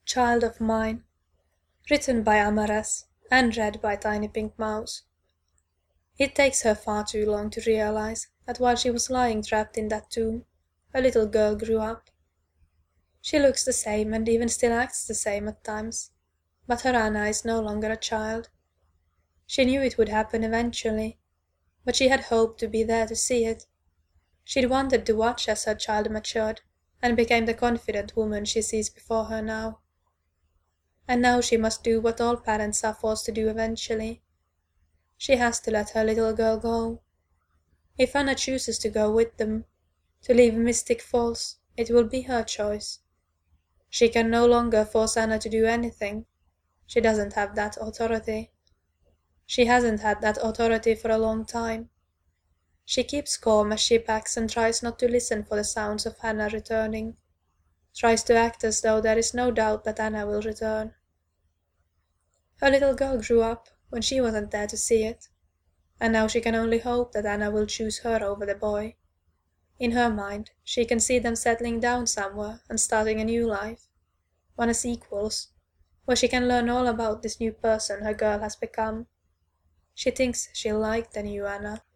Child of Mine, written by Amaras and read by Tiny Pink Mouse. It takes her far too long to realize that while she was lying trapped in that tomb, a little girl grew up. She looks the same and even still acts the same at times, but her Anna is no longer a child. She knew it would happen eventually, but she had hoped to be there to see it. She'd wanted to watch as her child matured and became the confident woman she sees before her now. And now she must do what all parents are forced to do eventually. She has to let her little girl go. If Anna chooses to go with them, to leave Mystic Falls, it will be her choice. She can no longer force Anna to do anything. She doesn't have that authority. She hasn't had that authority for a long time. She keeps calm as she packs and tries not to listen for the sounds of Anna returning. Tries to act as though there is no doubt that Anna will return. Her little girl grew up when she wasn't there to see it, and now she can only hope that Anna will choose her over the boy. In her mind, she can see them settling down somewhere and starting a new life, one as equals, where she can learn all about this new person her girl has become. She thinks she'll like the new Anna.